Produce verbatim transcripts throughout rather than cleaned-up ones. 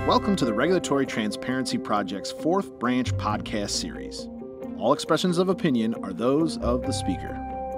Welcome to the Regulatory Transparency Project's fourth branch podcast series. All expressions of opinion are those of the speaker.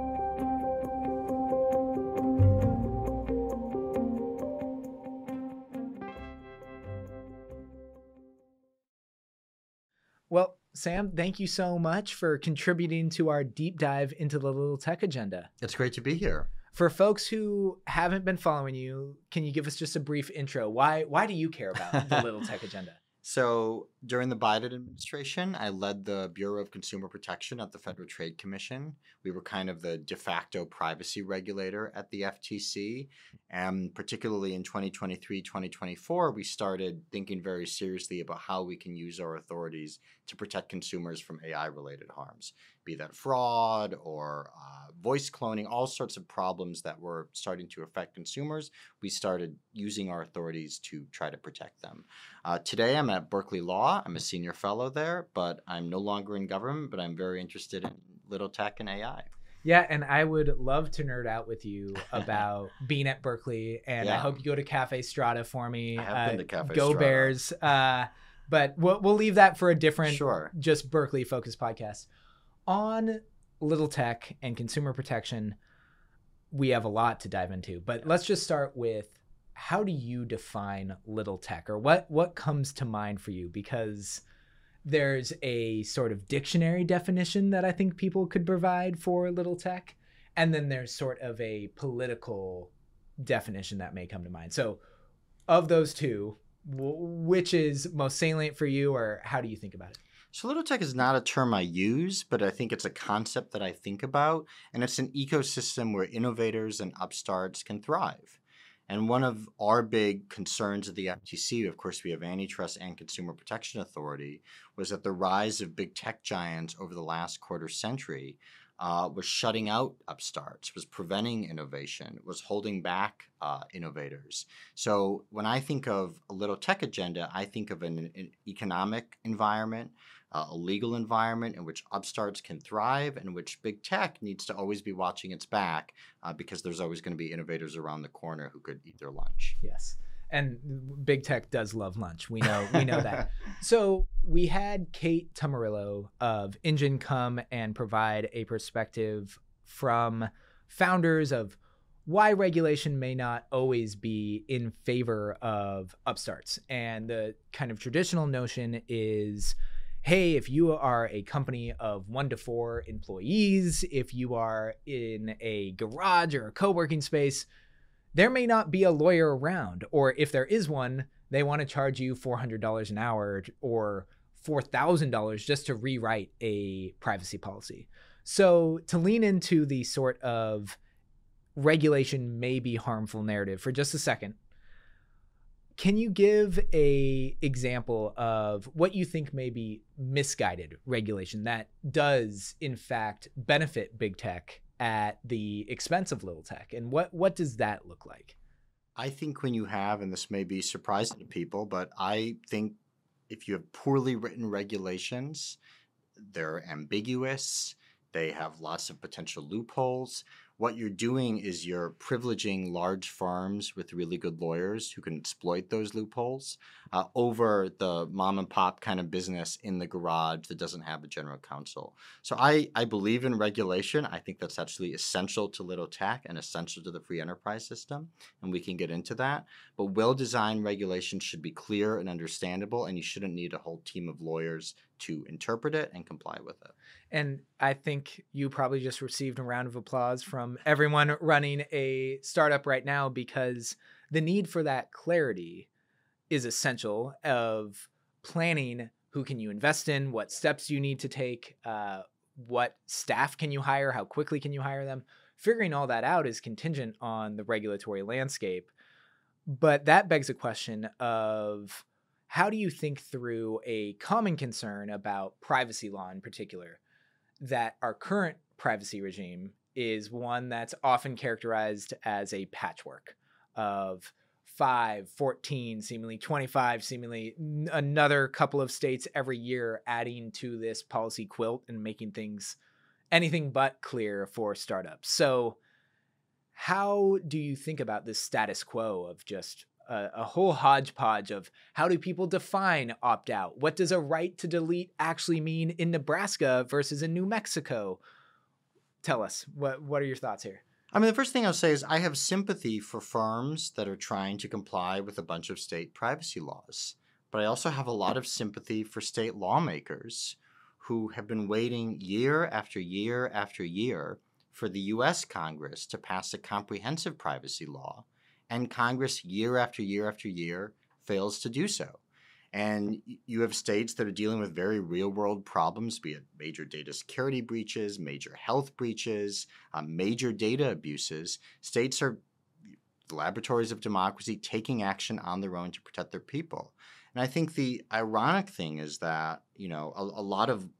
Well, Sam, thank you so much for contributing to our deep dive into the Little Tech agenda. It's great to be here. For folks who haven't been following you, can you give us just a brief intro? Why why do you care about the Little Tech agenda? So during the Biden administration, I led the Bureau of Consumer Protection at the Federal Trade Commission. We were kind of the de facto privacy regulator at the F T C. And particularly in twenty twenty-three, twenty twenty-four, we started thinking very seriously about how we can use our authorities to protect consumers from A I-related harms, be that fraud or uh, voice cloning, all sorts of problems that were starting to affect consumers. We started using our authorities to try to protect them. Uh, today, I'm at Berkeley Law. I'm a senior fellow there, but I'm no longer in government, but I'm very interested in little tech and A I. Yeah, and I would love to nerd out with you about being at Berkeley, and Yeah. I hope you go to Cafe Strata for me. I have uh, been to Cafe Go Strata. Bears. Uh, but we'll, we'll leave that for a different, Sure. just Berkeley-focused podcast. On Little Tech and consumer protection, we have a lot to dive into, but let's just start with, how do you define Little Tech, or what, what comes to mind for you? Because there's a sort of dictionary definition that I think people could provide for Little Tech, and then there's sort of a political definition that may come to mind. So of those two, w- which is most salient for you, or how do you think about it? So little tech is not a term I use, but I think it's a concept that I think about, and it's an ecosystem where innovators and upstarts can thrive. And one of our big concerns at the F T C, of course, we have Antitrust and Consumer Protection Authority, was that the rise of big tech giants over the last quarter century uh, was shutting out upstarts, was preventing innovation, was holding back uh, innovators. So when I think of a little tech agenda, I think of an, an economic environment, uh, a legal environment in which upstarts can thrive, and in which big tech needs to always be watching its back uh, because there's always going to be innovators around the corner who could eat their lunch. Yes. And big tech does love lunch. We know we know that. So we had Kate Tamarillo of Engine come and provide a perspective from founders of why regulation may not always be in favor of upstarts. And the kind of traditional notion is, hey, if you are a company of one to four employees, if you are in a garage or a co-working space, there may not be a lawyer around, or if there is one, they want to charge you four hundred dollars an hour or four thousand dollars just to rewrite a privacy policy. So to lean into the sort of regulation may be harmful narrative for just a second, can you give a example of what you think may be misguided regulation that does in fact benefit big tech at the expense of little tech? And what, what does that look like? I think when you have, and this may be surprising to people, but I think if you have poorly written regulations, they're ambiguous, they have lots of potential loopholes. What you're doing is you're privileging large firms with really good lawyers who can exploit those loopholes uh, over the mom and pop kind of business in the garage that doesn't have a general counsel. So I, I believe in regulation. I think that's actually essential to little tech and essential to the free enterprise system, and we can get into that. But well-designed regulations should be clear and understandable, and you shouldn't need a whole team of lawyers to interpret it and comply with it. And I think you probably just received a round of applause from everyone running a startup right now, because the need for that clarity is essential, of planning who can you invest in, what steps you need to take, uh, what staff can you hire, how quickly can you hire them. Figuring all that out is contingent on the regulatory landscape. But that begs a question of, how do you think through a common concern about privacy law in particular, that our current privacy regime is one that's often characterized as a patchwork of five, fourteen, seemingly twenty-five, seemingly another couple of states every year adding to this policy quilt and making things anything but clear for startups. So how do you think about this status quo of just a, a whole hodgepodge of how do people define opt-out? What does a right to delete actually mean in Nebraska versus in New Mexico? Tell us, what, what are your thoughts here? I mean, the first thing I'll say is I have sympathy for firms that are trying to comply with a bunch of state privacy laws. But I also have a lot of sympathy for state lawmakers who have been waiting year after year after year for the U S Congress to pass a comprehensive privacy law, and Congress year after year after year fails to do so. And you have states that are dealing with very real-world problems, be it major data security breaches, major health breaches, uh, major data abuses. States are the laboratories of democracy taking action on their own to protect their people. And I think the ironic thing is that, you know, a, a lot of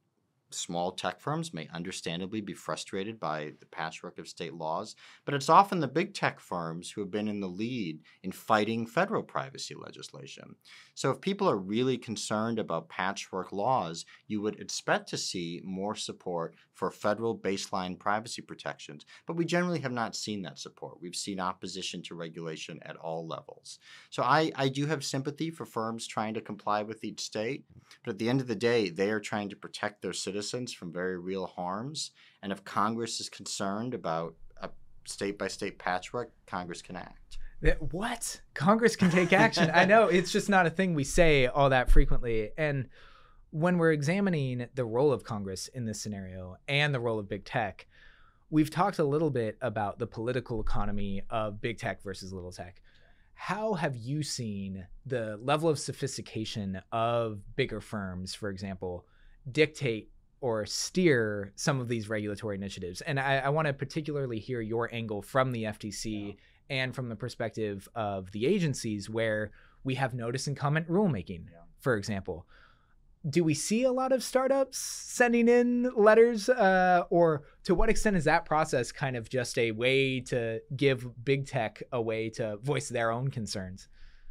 small tech firms may understandably be frustrated by the patchwork of state laws, but it's often the big tech firms who have been in the lead in fighting federal privacy legislation. So if people are really concerned about patchwork laws, you would expect to see more support for federal baseline privacy protections, but we generally have not seen that support. We've seen opposition to regulation at all levels. So I, I do have sympathy for firms trying to comply with each state, but at the end of the day, they are trying to protect their citizens from very real harms. And if Congress is concerned about a state-by-state patchwork, Congress can act. What? Congress can take action? I know, it's just not a thing we say all that frequently. And when we're examining the role of Congress in this scenario and the role of big tech, we've talked a little bit about the political economy of big tech versus little tech. How have you seen the level of sophistication of bigger firms, for example, dictate or steer some of these regulatory initiatives? And I, I want to particularly hear your angle from the F T C yeah. and from the perspective of the agencies where we have notice and comment rulemaking, yeah. for example. Do we see a lot of startups sending in letters, uh, or to what extent is that process kind of just a way to give big tech a way to voice their own concerns?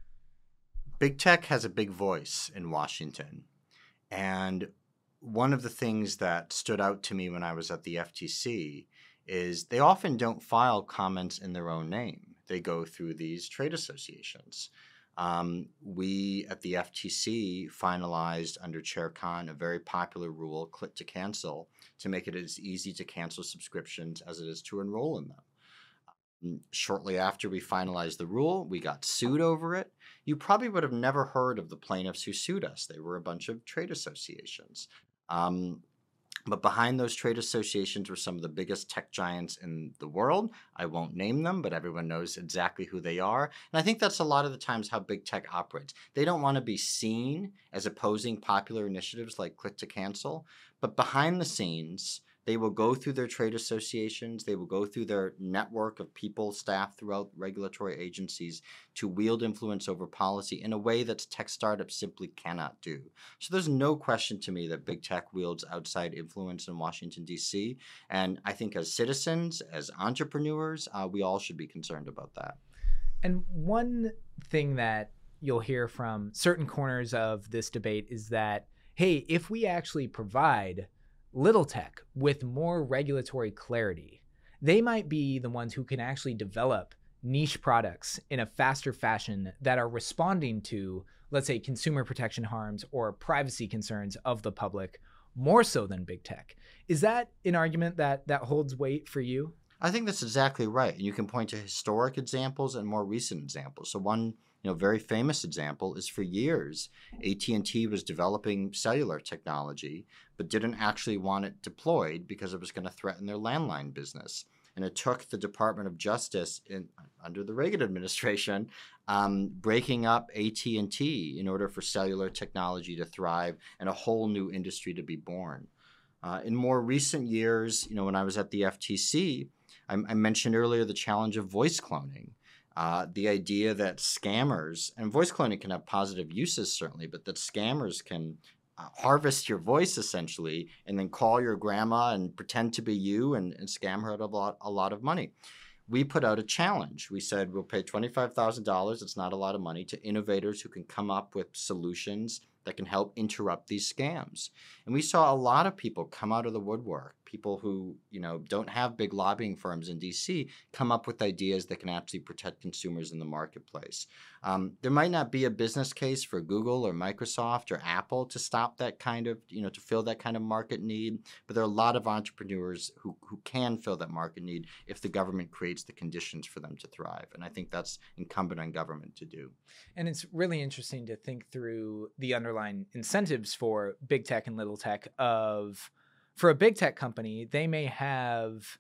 Big tech has a big voice in Washington. And one of the things that stood out to me when I was at the F T C is they often don't file comments in their own name. They go through these trade associations. Um, we at the F T C finalized under Chair Khan a very popular rule, click to cancel, to make it as easy to cancel subscriptions as it is to enroll in them. Um, shortly after we finalized the rule, we got sued over it. You probably would have never heard of the plaintiffs who sued us. They were a bunch of trade associations. Um, But behind those trade associations were some of the biggest tech giants in the world. I won't name them, but everyone knows exactly who they are. And I think that's a lot of the times how big tech operates. They don't want to be seen as opposing popular initiatives like Click to Cancel, but behind the scenes, they will go through their trade associations, they will go through their network of people, staff throughout regulatory agencies to wield influence over policy in a way that tech startups simply cannot do. So there's no question to me that big tech wields outside influence in Washington, D C. And I think as citizens, as entrepreneurs, uh, we all should be concerned about that. And one thing that you'll hear from certain corners of this debate is that, hey, if we actually provide little tech with more regulatory clarity, they might be the ones who can actually develop niche products in a faster fashion that are responding to, let's say, consumer protection harms or privacy concerns of the public more so than big tech. Is that an argument that that holds weight for you? I think that's exactly right. And you can point to historic examples and more recent examples. So one you know, very famous example is for years, A T and T was developing cellular technology, but didn't actually want it deployed because it was going to threaten their landline business. And it took the Department of Justice in, under the Reagan administration um, breaking up A T and T in order for cellular technology to thrive and a whole new industry to be born. Uh, in more recent years, you know, when I was at the F T C, I, I mentioned earlier the challenge of voice cloning. Uh, the idea that scammers, and voice cloning can have positive uses certainly, but that scammers can uh, harvest your voice essentially and then call your grandma and pretend to be you and, and scam her out of a lot, a lot of money. We put out a challenge. We said we'll pay twenty-five thousand dollars, it's not a lot of money, to innovators who can come up with solutions that can help interrupt these scams. And we saw a lot of people come out of the woodwork, people who, you know, don't have big lobbying firms in D C come up with ideas that can actually protect consumers in the marketplace. Um, there might not be a business case for Google or Microsoft or Apple to stop that kind of, you know, to fill that kind of market need, but there are a lot of entrepreneurs who, who can fill that market need if the government creates the conditions for them to thrive. And I think that's incumbent on government to do. And it's really interesting to think through the underlying incentives for big tech and little tech of, for a big tech company, they may have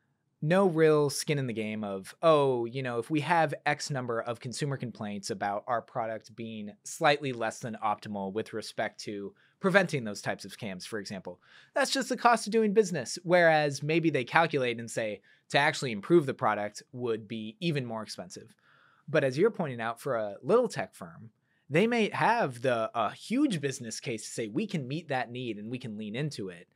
no real skin in the game of, oh, you know, if we have X number of consumer complaints about our product being slightly less than optimal with respect to preventing those types of scams, for example, that's just the cost of doing business. Whereas maybe they calculate and say to actually improve the product would be even more expensive. But as you're pointing out, for a little tech firm, they may have the a huge business case to say we can meet that need and we can lean into it.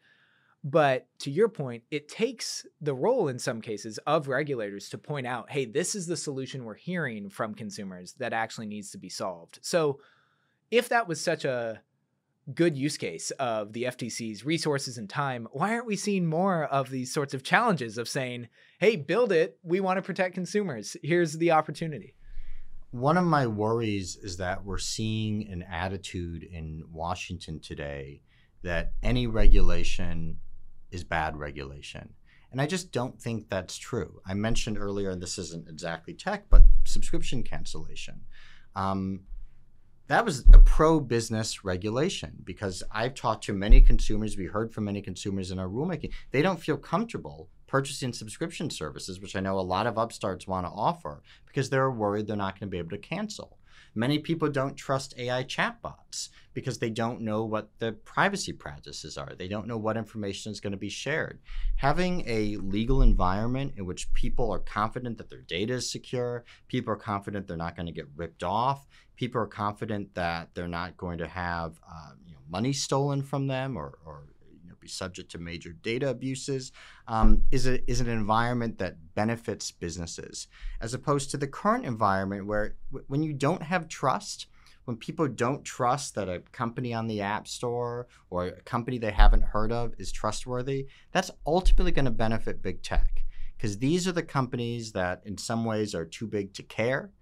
But to your point, it takes the role in some cases of regulators to point out, hey, this is the solution we're hearing from consumers that actually needs to be solved. So if that was such a good use case of the F T C's resources and time, why aren't we seeing more of these sorts of challenges of saying, hey, build it, we want to protect consumers, here's the opportunity? One of my worries is that we're seeing an attitude in Washington today that any regulation is bad regulation. And I just don't think that's true. I mentioned earlier, and this isn't exactly tech, but subscription cancellation. Um, that was a pro-business regulation because I've talked to many consumers, we heard from many consumers in our rulemaking, they don't feel comfortable purchasing subscription services, which I know a lot of upstarts want to offer because they're worried they're not going to be able to cancel. Many people don't trust A I chatbots because they don't know what the privacy practices are. They don't know what information is going to be shared. Having a legal environment in which people are confident that their data is secure, people are confident they're not going to get ripped off, people are confident that they're not going to have uh, you know, money stolen from them or, or be subject to major data abuses, um, is, a, is an environment that benefits businesses, as opposed to the current environment where w- when you don't have trust, when people don't trust that a company on the App Store or a company they haven't heard of is trustworthy, that's ultimately going to benefit big tech, because these are the companies that in some ways are too big to care.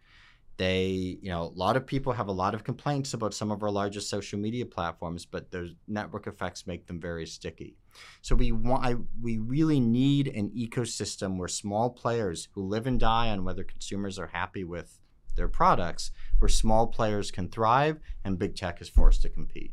They, you know, a lot of people have a lot of complaints about some of our largest social media platforms, but their network effects make them very sticky. So we want, I, we really need an ecosystem where small players who live and die on whether consumers are happy with their products, where small players can thrive and big tech is forced to compete.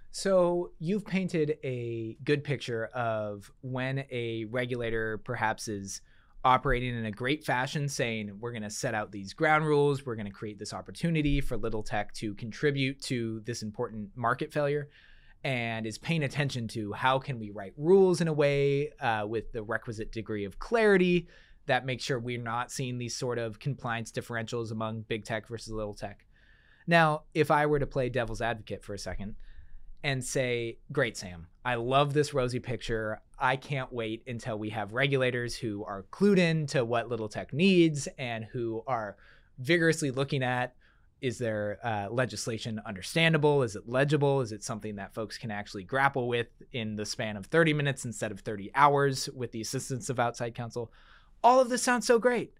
So you've painted a good picture of when a regulator perhaps is operating in a great fashion, saying we're going to set out these ground rules, we're going to create this opportunity for little tech to contribute to this important market failure, and is paying attention to how can we write rules in a way uh, with the requisite degree of clarity that makes sure we're not seeing these sort of compliance differentials among big tech versus little tech. Now, if I were to play devil's advocate for a second and say, great, Sam, I love this rosy picture. I can't wait until we have regulators who are clued in to what little tech needs and who are vigorously looking at, is there uh, legislation understandable? Is it legible? Is it something that folks can actually grapple with in the span of thirty minutes instead of thirty hours with the assistance of outside counsel? All of this sounds so great.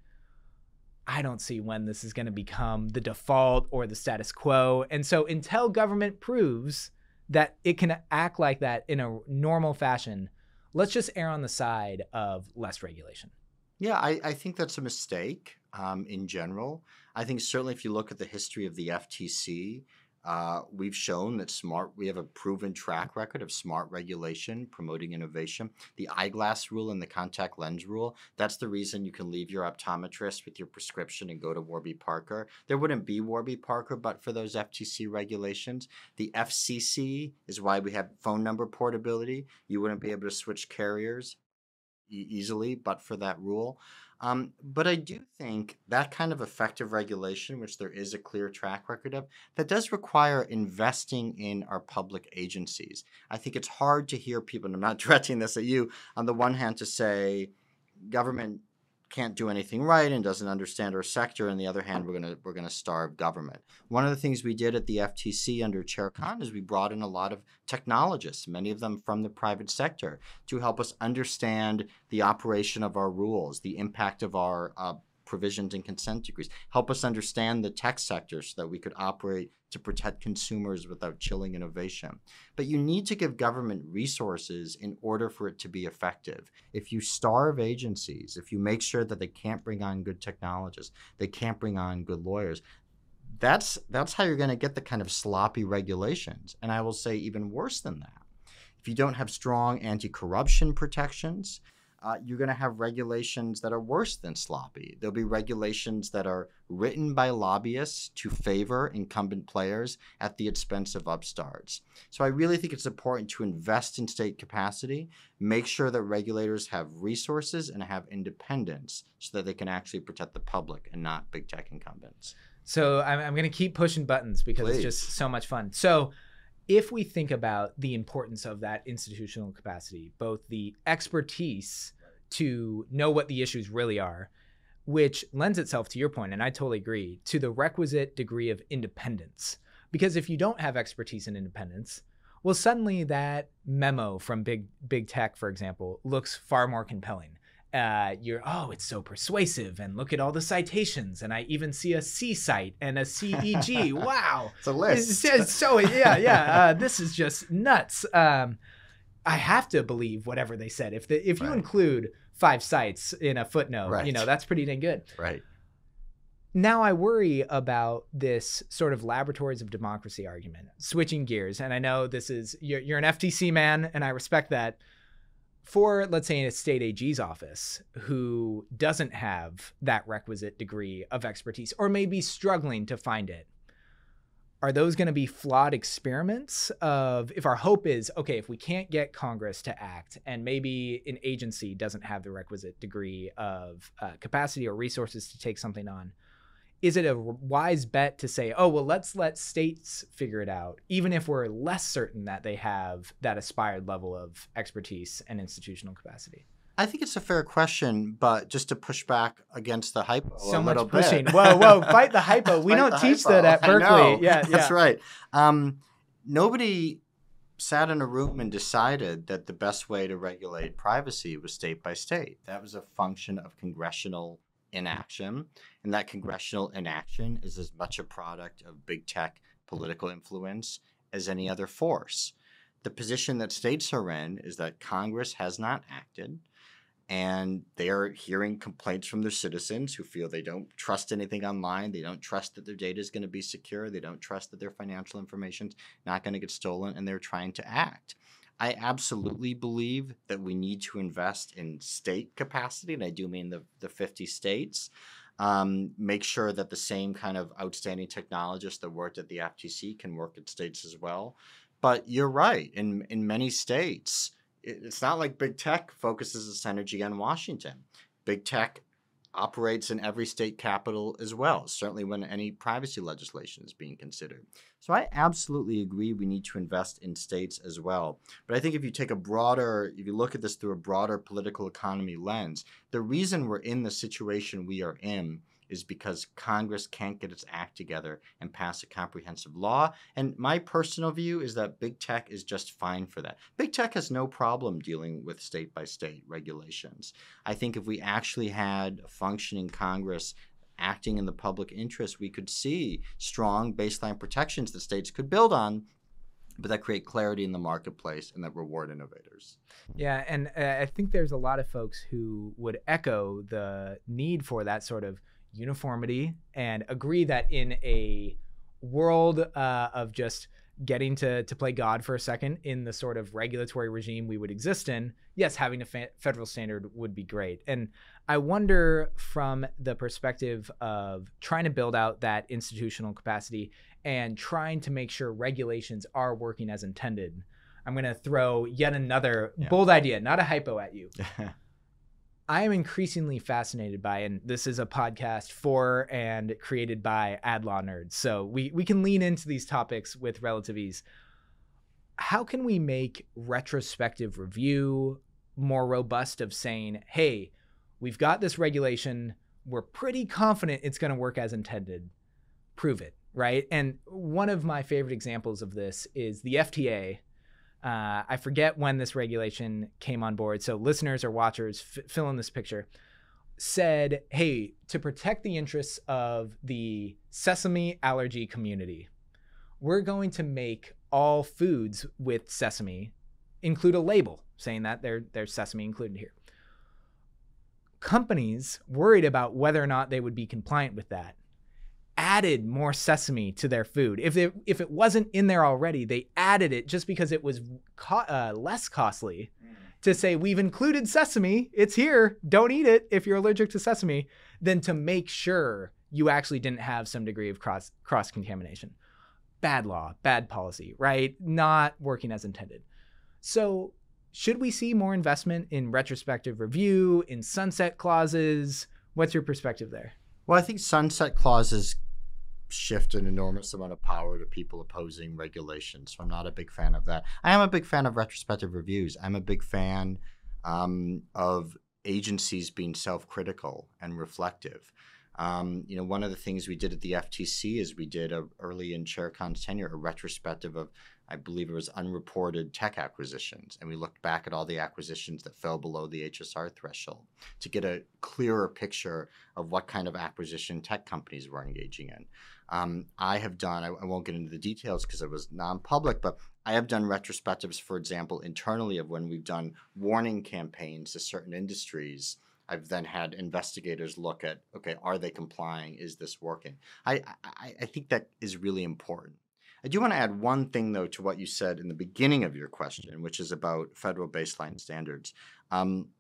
I don't see when this is going to become the default or the status quo. And so until government proves that it can act like that in a normal fashion, let's just err on the side of less regulation. Yeah, I, I think that's a mistake um, in general. I think certainly if you look at the history of the F T C, uh, we've shown that smart, we have a proven track record of smart regulation, promoting innovation. The eyeglass rule and the contact lens rule, that's the reason you can leave your optometrist with your prescription and go to Warby Parker. There wouldn't be Warby Parker but for those F T C regulations. The F C C is why we have phone number portability. You wouldn't be able to switch carriers e- easily but for that rule. Um, but I do think that kind of effective regulation, which there is a clear track record of, that does require investing in our public agencies. I think it's hard to hear people, and I'm not directing this at you, on the one hand to say government can't do anything right and doesn't understand our sector. On the other hand, we're gonna we're gonna starve government. One of the things we did at the F T C under Chair Khan is we brought in a lot of technologists, many of them from the private sector, to help us understand the operation of our rules, the impact of our uh, provisions and consent decrees, help us understand the tech sector so that we could operate to protect consumers without chilling innovation. But you need to give government resources in order for it to be effective. If you starve agencies, if you make sure that they can't bring on good technologists, they can't bring on good lawyers, that's that's how you're going to get the kind of sloppy regulations. And I will say even worse than that. If you don't have strong anti-corruption protections, Uh, you're going to have regulations that are worse than sloppy. There'll be regulations that are written by lobbyists to favor incumbent players at the expense of upstarts. So I really think it's important to invest in state capacity, make sure that regulators have resources and have independence so that they can actually protect the public and not big tech incumbents. So I'm, I'm going to keep pushing buttons because Please. It's just so much fun. So if we think about the importance of that institutional capacity, both the expertise to know what the issues really are, which lends itself to your point, and I totally agree, to the requisite degree of independence. Because if you don't have expertise and independence, well, suddenly that memo from big big tech, for example, looks far more compelling. Uh, you're, oh, it's so persuasive, and look at all the citations, and I even see a C site and a C E G. Wow. It's a list. It's, it's so, yeah, yeah. Uh, this is just nuts. Um, I have to believe whatever they said. If the, if you Right. include five sites in a footnote, Right. you know, that's pretty dang good. Right. Now I worry about this sort of laboratories of democracy argument, switching gears. And I know this is, you're, you're an F T C man, and I respect that. For, let's say, a state A G's office who doesn't have that requisite degree of expertise or may be struggling to find it, are those going to be flawed experiments of, if our hope is, okay, if we can't get Congress to act and maybe an agency doesn't have the requisite degree of uh, capacity or resources to take something on, is it a wise bet to say, oh, well, let's let states figure it out, even if we're less certain that they have that aspired level of expertise and institutional capacity? I think it's a fair question, but just to push back against the hypo So a much little pushing. bit. Whoa, whoa, fight the hypo. We Fight don't the teach hypo. that at I Berkeley. know. Yeah, That's yeah. right. Um, nobody sat in a room and decided that the best way to regulate privacy was state by state. That was a function of congressional inaction, and that congressional inaction is as much a product of big tech political influence as any other force. The position that states are in is that Congress has not acted, and they are hearing complaints from their citizens who feel they don't trust anything online, they don't trust that their data is going to be secure, they don't trust that their financial information is not going to get stolen, and they're trying to act. I absolutely believe that we need to invest in state capacity, and I do mean the, the fifty states. Um, make sure that the same kind of outstanding technologists that worked at the F T C can work at states as well. But you're right. In, in many states, it, it's not like big tech focuses its energy on Washington. Big tech operates in every state capital as well, certainly when any privacy legislation is being considered. So I absolutely agree we need to invest in states as well. But I think if you take a broader, if you look at this through a broader political economy lens, the reason we're in the situation we are in is because Congress can't get its act together and pass a comprehensive law. And my personal view is that big tech is just fine for that. Big tech has no problem dealing with state-by-state regulations. I think if we actually had a functioning Congress acting in the public interest, we could see strong baseline protections that states could build on, but that create clarity in the marketplace and that reward innovators. Yeah, and uh, I think there's a lot of folks who would echo the need for that sort of uniformity and agree that in a world uh, of just getting to, to play God for a second in the sort of regulatory regime we would exist in, yes, having a fa- federal standard would be great. And I wonder from the perspective of trying to build out that institutional capacity and trying to make sure regulations are working as intended, I'm going to throw yet another yeah. bold idea, not a hypo at you. I am increasingly fascinated by, and this is a podcast for and created by ad law nerds, so we, we can lean into these topics with relative ease. How can we make retrospective review more robust of saying, hey, we've got this regulation. We're pretty confident it's going to work as intended. Prove it, right? And one of my favorite examples of this is the F T A. Uh, I forget when this regulation came on board. So listeners or watchers, f- fill in this picture. Said, hey, to protect the interests of the sesame allergy community, we're going to make all foods with sesame include a label saying that there, there's sesame included here. Companies worried about whether or not they would be compliant with that added more sesame to their food. If it, if it wasn't in there already, they added it just because it was co- uh, less costly to say, we've included sesame, it's here, don't eat it if you're allergic to sesame, than to make sure you actually didn't have some degree of cross cross contamination. Bad law, bad policy, right? Not working as intended. So should we see more investment in retrospective review, in sunset clauses? What's your perspective there? Well, I think sunset clauses shift an enormous amount of power to people opposing regulations. So I'm not a big fan of that. I am a big fan of retrospective reviews. I'm a big fan um, of agencies being self-critical and reflective. Um, you know, one of the things we did at the F T C is we did a, early in Chair Khan's tenure, a retrospective of, I believe it was unreported tech acquisitions. And we looked back at all the acquisitions that fell below the H S R threshold to get a clearer picture of what kind of acquisition tech companies were engaging in. Um, I have done, I, I won't get into the details because it was non-public, but I have done retrospectives, for example, internally of when we've done warning campaigns to certain industries. I've then had investigators look at, okay, are they complying? Is this working? I, I, I think that is really important. I do want to add one thing, though, to what you said in the beginning of your question, which is about federal baseline standards. Um,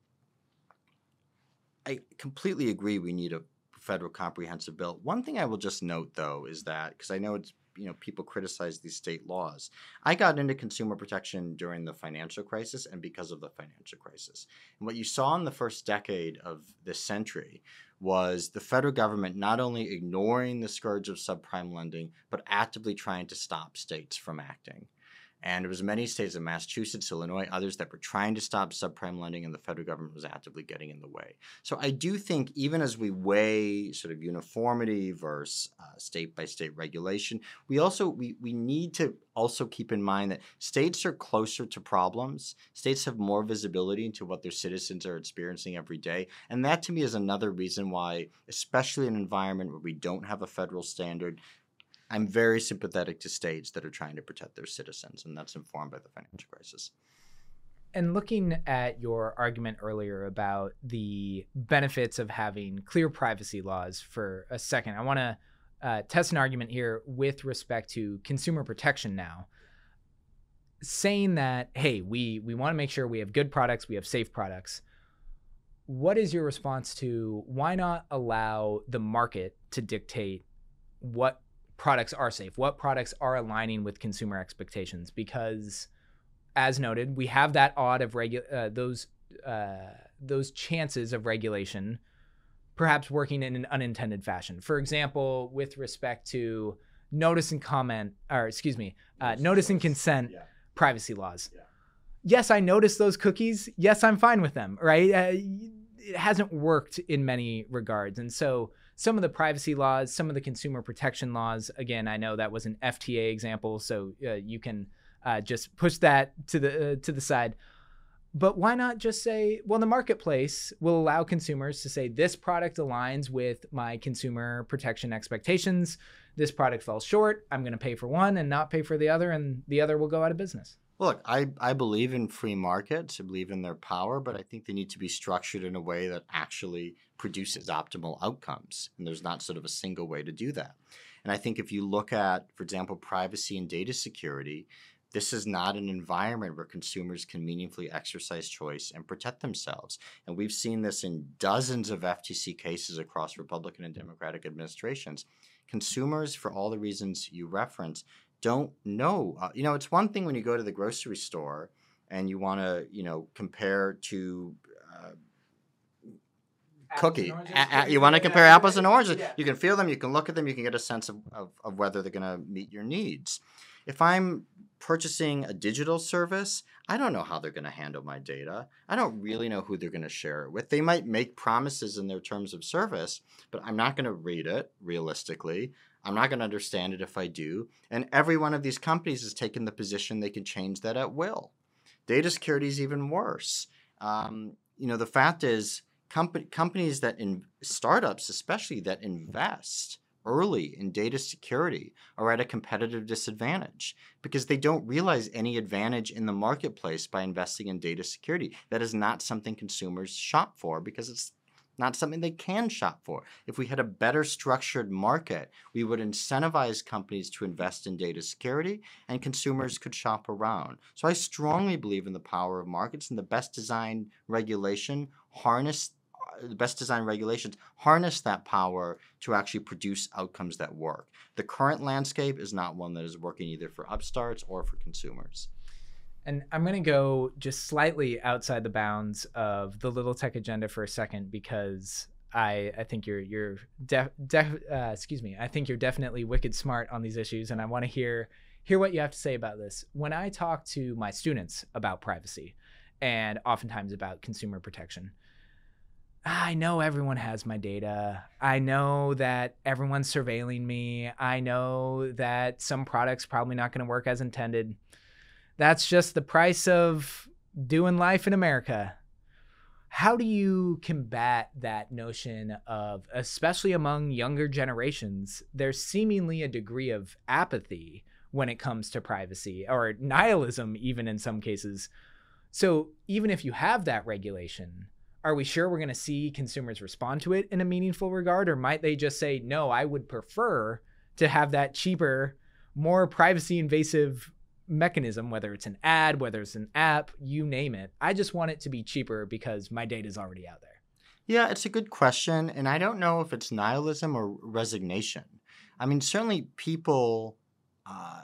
I completely agree we need a federal comprehensive bill. One thing I will just note, though, is that, because I know it's, you know, people criticize these state laws. I got into consumer protection during the financial crisis and because of the financial crisis. And what you saw in the first decade of this century was the federal government not only ignoring the scourge of subprime lending, but actively trying to stop states from acting. And there was many states in Massachusetts, Illinois, others that were trying to stop subprime lending, and the federal government was actively getting in the way. So I do think even as we weigh sort of uniformity versus uh, state-by-state regulation, we also we, we need to also keep in mind that states are closer to problems. States have more visibility into what their citizens are experiencing every day. And that to me is another reason why, especially in an environment where we don't have a federal standard, I'm very sympathetic to states that are trying to protect their citizens, and that's informed by the financial crisis. And looking at your argument earlier about the benefits of having clear privacy laws for a second, I want to uh, test an argument here with respect to consumer protection now. Saying that, hey, we, we want to make sure we have good products, we have safe products. What is your response to why not allow the market to dictate what products are safe, what products are aligning with consumer expectations? Because, as noted, we have that odd of regu- uh, those uh, those chances of regulation perhaps working in an unintended fashion. For example, with respect to notice and comment, or excuse me, uh, notice and consent yeah. privacy laws. Yeah. Yes, I noticed those cookies. Yes, I'm fine with them, right? Uh, it hasn't worked in many regards. And so some of the privacy laws, some of the consumer protection laws, again, I know that was an F T A example, so uh, you can uh, just push that to the uh, to the side. But why not just say, well, the marketplace will allow consumers to say, this product aligns with my consumer protection expectations. This product falls short. I'm going to pay for one and not pay for the other, and the other will go out of business. Well, look, I, I believe in free markets. I believe in their power, but I think they need to be structured in a way that actually produces optimal outcomes. And there's not sort of a single way to do that. And I think if you look at, for example, privacy and data security, this is not an environment where consumers can meaningfully exercise choice and protect themselves. And we've seen this in dozens of F T C cases across Republican and Democratic administrations. Consumers, for all the reasons you reference, don't know. Uh, you know, it's one thing when you go to the grocery store and you want to, you know, compare to uh, cookie. A- a- you want to compare apples and oranges. Yeah. You can feel them, you can look at them, you can get a sense of, of, of whether they're going to meet your needs. If I'm purchasing a digital service, I don't know how they're going to handle my data. I don't really know who they're going to share it with. They might make promises in their terms of service, but I'm not going to read it realistically. I'm not going to understand it if I do. And every one of these companies has taken the position they can change that at will. Data security is even worse. Um, you know, the fact is, comp- companies that in startups, especially that invest early in data security, are at a competitive disadvantage because they don't realize any advantage in the marketplace by investing in data security. That is not something consumers shop for because it's not something they can shop for. If we had a better structured market, we would incentivize companies to invest in data security and consumers could shop around. So I strongly believe in the power of markets, and the best design regulation harness the best design regulations harness that power to actually produce outcomes that work. The current landscape is not one that is working either for upstarts or for consumers. And I'm going to go just slightly outside the bounds of the Little Tech Agenda for a second, because I, I think you're you're def, def, uh, excuse me. I think you're definitely wicked smart on these issues, and I want to hear hear what you have to say about this. When I talk to my students about privacy, and oftentimes about consumer protection, I know everyone has my data. I know that everyone's surveilling me. I know that some products probably not going to work as intended. That's just the price of doing life in America. How do you combat that notion of, especially among younger generations, there's seemingly a degree of apathy when it comes to privacy, or nihilism even in some cases? So even if you have that regulation, are we sure we're going to see consumers respond to it in a meaningful regard? Or might they just say, no, I would prefer to have that cheaper, more privacy invasive mechanism, whether it's an ad, whether it's an app, you name it. I just want it to be cheaper because my data is already out there. Yeah, it's a good question. And I don't know if it's nihilism or resignation. I mean, certainly people, uh,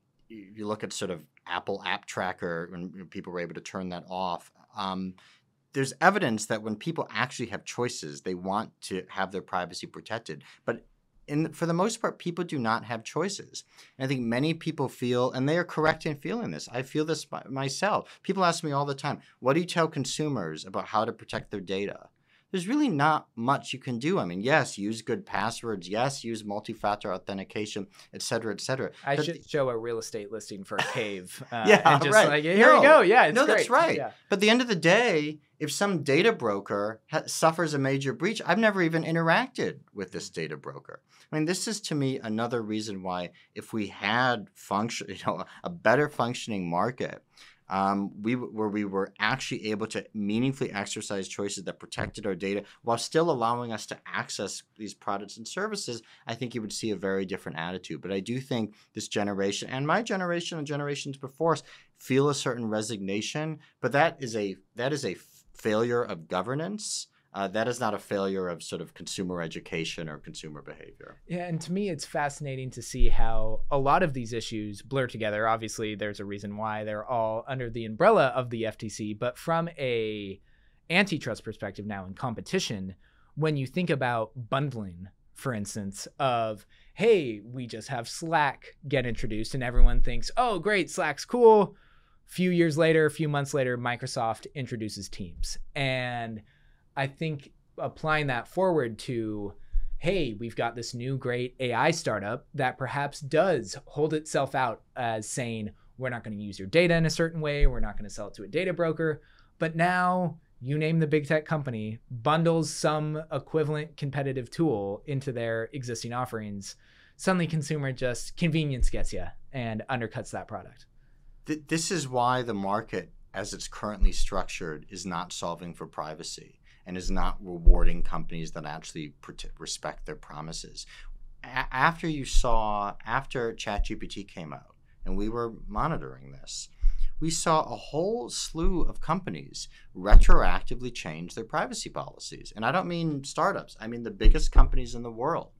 you look at sort of Apple App Tracker, when people were able to turn that off, um, there's evidence that when people actually have choices, they want to have their privacy protected. But in, for the most part, people do not have choices. And I think many people feel, and they are correct in feeling this. I feel this myself. People ask me all the time, what do you tell consumers about how to protect their data? There's really not much you can do. I mean, yes, use good passwords. Yes, use multi-factor authentication, et cetera, et cetera. I but should the, show a real estate listing for a cave. Uh, yeah, and just right. like, here no, we go. Yeah, it's no, great. that's right. Yeah. But at the end of the day, if some data broker ha- suffers a major breach, I've never even interacted with this data broker. I mean, this is to me another reason why, if we had function, you know, a better functioning market, Um, we where we were actually able to meaningfully exercise choices that protected our data while still allowing us to access these products and services, I think you would see a very different attitude. But I do think this generation and my generation and generations before us feel a certain resignation. But that is a that is a failure of governance. Uh, that is not a failure of sort of consumer education or consumer behavior. Yeah, and to me, it's fascinating to see how a lot of these issues blur together. Obviously, there's a reason why they're all under the umbrella of the F T C, but from a antitrust perspective now in competition, when you think about bundling, for instance, of, hey, we just have Slack get introduced and everyone thinks, oh, great, Slack's cool. Few years later, a few months later, Microsoft introduces Teams. And I think applying that forward to, hey, we've got this new great A I startup that perhaps does hold itself out as saying, we're not going to use your data in a certain way, we're not going to sell it to a data broker, but now you name the big tech company, bundles some equivalent competitive tool into their existing offerings. Suddenly consumer just convenience gets you and undercuts that product. Th- this is why the market, as it's currently structured, is not solving for privacy and is not rewarding companies that actually respect their promises. A- after you saw, after ChatGPT came out, and we were monitoring this, we saw a whole slew of companies retroactively change their privacy policies. And I don't mean startups, I mean the biggest companies in the world.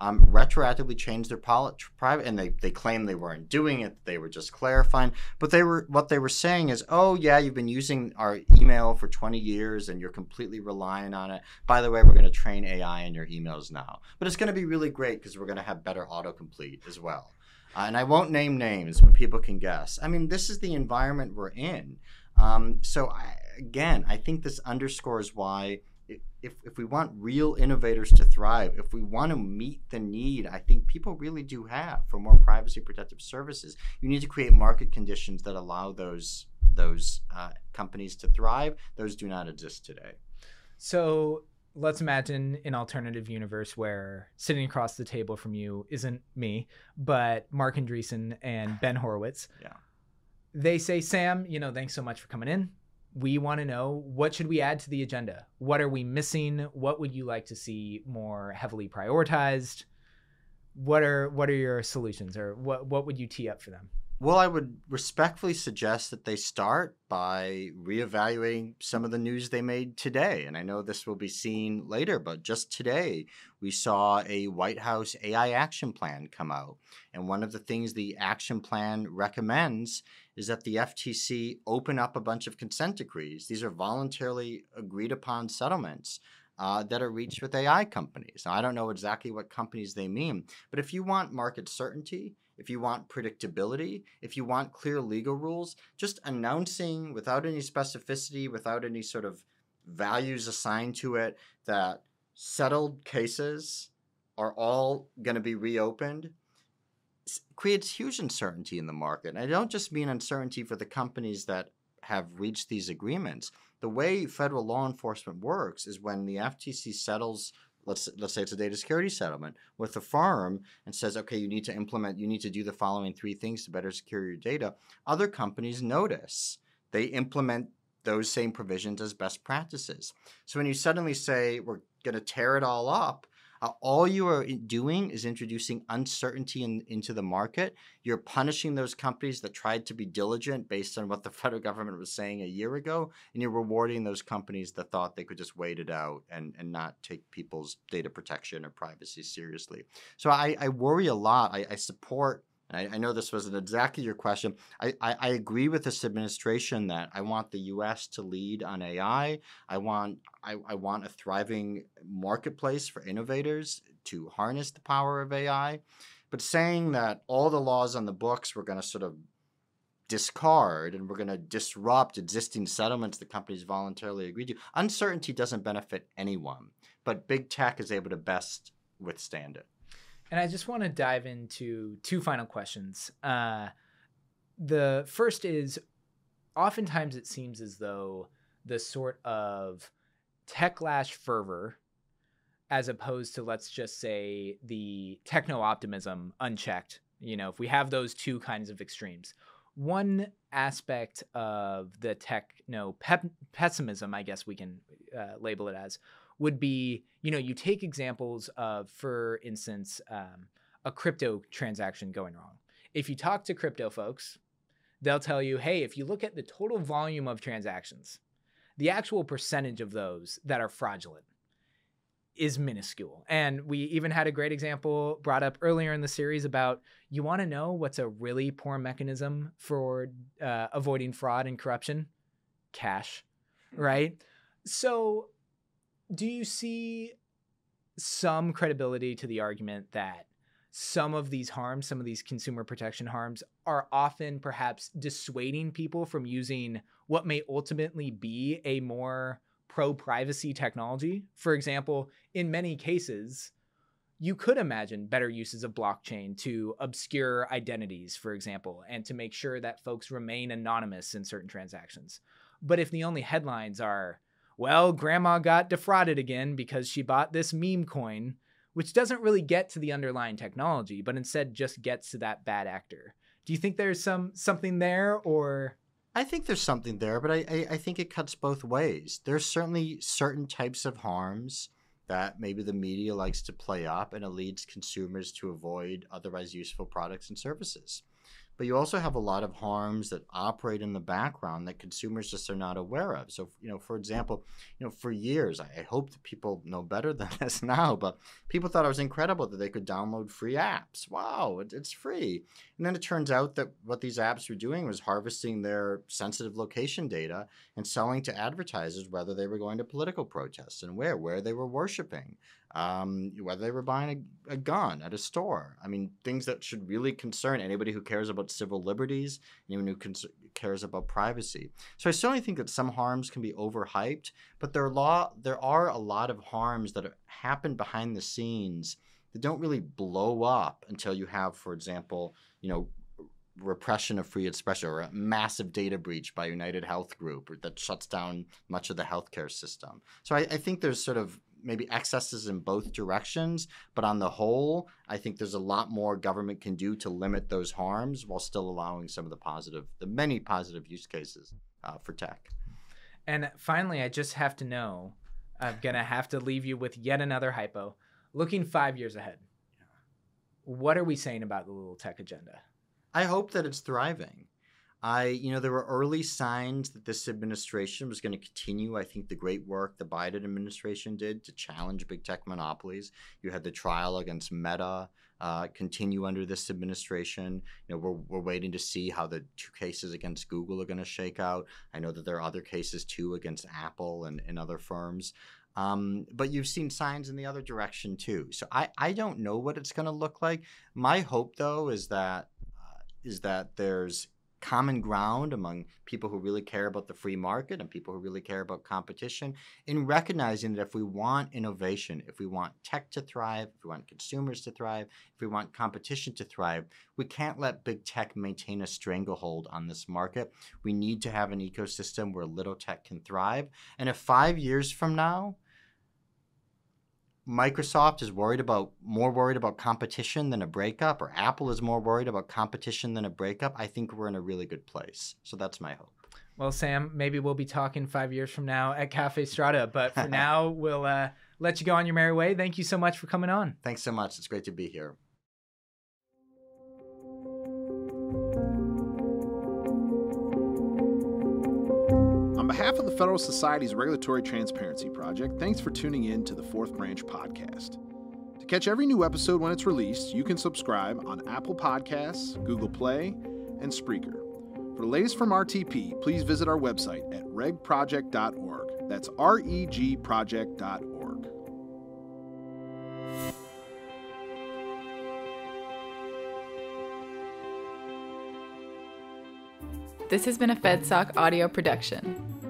um, retroactively change their poli- private, and they, they claim they weren't doing it, they were just clarifying. But they were what they were saying is, oh yeah, you've been using our email for twenty years and you're completely relying on it. By the way, we're going to train A I in your emails now. But it's going to be really great because we're going to have better autocomplete as well. Uh, and I won't name names, but people can guess. I mean, this is the environment we're in. Um, so I, again, I think this underscores why If, if we want real innovators to thrive, if we want to meet the need I think people really do have for more privacy protective services, you need to create market conditions that allow those those uh, companies to thrive. Those do not exist today. So let's imagine an alternative universe where sitting across the table from you isn't me, but Marc Andreessen and Ben Horowitz. Yeah. They say, Sam, you know, thanks so much for coming in. We want to know, what should we add to the agenda? What are we missing? What would you like to see more heavily prioritized? What are what are your solutions, or what, what would you tee up for them? Well, I would respectfully suggest that they start by reevaluating some of the news they made today. And I know this will be seen later, but just today we saw a White House A I action plan come out. And one of the things the action plan recommends is that the F T C open up a bunch of consent decrees. These are voluntarily agreed upon settlements uh, that are reached with A I companies. Now, I don't know exactly what companies they mean, but if you want market certainty, if you want predictability, if you want clear legal rules, just announcing without any specificity, without any sort of values assigned to it, that settled cases are all going to be reopened, creates huge uncertainty in the market. And I don't just mean uncertainty for the companies that have reached these agreements. The way federal law enforcement works is when the F T C settles, let's let's say it's a data security settlement with a firm, and says, okay, you need to implement, you need to do the following three things to better secure your data. Other companies notice. They implement those same provisions as best practices. So when you suddenly say, we're going to tear it all up, Uh, all you are doing is introducing uncertainty in, into the market. You're punishing those companies that tried to be diligent based on what the federal government was saying a year ago, and you're rewarding those companies that thought they could just wait it out and, and not take people's data protection or privacy seriously. So I, I worry a lot. I, I support, I, I know this wasn't exactly your question. I, I, I agree with this administration that I want the U S to lead on A I. I want I, I want a thriving marketplace for innovators to harness the power of A I. But saying that all the laws on the books we're going to sort of discard and we're going to disrupt existing settlements that companies voluntarily agreed to, uncertainty doesn't benefit anyone. But big tech is able to best withstand it. And I just want to dive into two final questions. Uh, the first is, oftentimes it seems as though the sort of techlash fervor, as opposed to, let's just say, the techno-optimism unchecked, you know, if we have those two kinds of extremes, one aspect of the techno-pessimism, I guess we can uh, label it as, would be, you know, you take examples of, for instance, um, a crypto transaction going wrong. If you talk to crypto folks, they'll tell you, hey, if you look at the total volume of transactions, the actual percentage of those that are fraudulent is minuscule. And we even had a great example brought up earlier in the series about, you want to know what's a really poor mechanism for uh, avoiding fraud and corruption? Cash, right? So do you see some credibility to the argument that some of these harms, some of these consumer protection harms, are often perhaps dissuading people from using what may ultimately be a more pro-privacy technology? For example, in many cases, you could imagine better uses of blockchain to obscure identities, for example, and to make sure that folks remain anonymous in certain transactions. But if the only headlines are, well, grandma got defrauded again because she bought this meme coin, which doesn't really get to the underlying technology, but instead just gets to that bad actor. Do you think there's some something there, or? I think there's something there, but I, I, I think it cuts both ways. There's certainly certain types of harms that maybe the media likes to play up, and it leads consumers to avoid otherwise useful products and services. but you also have a lot of harms that operate in the background that consumers just are not aware of. So, you know, for example, you know, for years, I hope that people know better than this now, but people thought it was incredible that they could download free apps. Wow, it, it's free. And then it turns out that what these apps were doing was harvesting their sensitive location data and selling to advertisers whether they were going to political protests and where, where they were worshiping, um, whether they were buying a, a gun at a store. I mean, things that should really concern anybody who cares about civil liberties, anyone who cons- cares about privacy. So I certainly think that some harms can be overhyped, but there are, law, there are a lot of harms that happen behind the scenes that don't really blow up until you have, for example, you know, repression of free expression or a massive data breach by United Health Group that shuts down much of the healthcare system. So I, I think there's sort of maybe excesses in both directions, but on the whole, I think there's a lot more government can do to limit those harms while still allowing some of the positive, the many positive use cases uh, for tech. And finally, I just have to know, I'm going to have to leave you with yet another hypo. Looking five years ahead, what are we saying about the little tech agenda? I hope that it's thriving. I, you know, there were early signs that this administration was going to continue, I think, the great work the Biden administration did to challenge big tech monopolies. You had the trial against Meta uh, continue under this administration. You know, we're, we're waiting to see how the two cases against Google are going to shake out. I know that there are other cases, too, against Apple and, and other firms. Um, but you've seen signs in the other direction, too. So I, I don't know what it's going to look like. My hope, though, is that uh, is that there's common ground among people who really care about the free market and people who really care about competition in recognizing that if we want innovation, if we want tech to thrive, if we want consumers to thrive, if we want competition to thrive, we can't let big tech maintain a stranglehold on this market. We need to have an ecosystem where little tech can thrive. And if five years from now, Microsoft is worried about more worried about competition than a breakup, or Apple is more worried about competition than a breakup, I think we're in a really good place. So that's my hope. Well, Sam, maybe we'll be talking five years from now at Cafe Strata, but for now, we'll uh, let you go on your merry way. Thank you so much for coming on. Thanks so much. It's great to be here. On behalf of the Federal Society's Regulatory Transparency Project, thanks for tuning in to the Fourth Branch podcast. To catch every new episode when it's released, you can subscribe on Apple Podcasts, Google Play, and Spreaker. For the latest from R T P, please visit our website at reg project dot org. That's R E G project dot org. This has been a FedSoc audio production.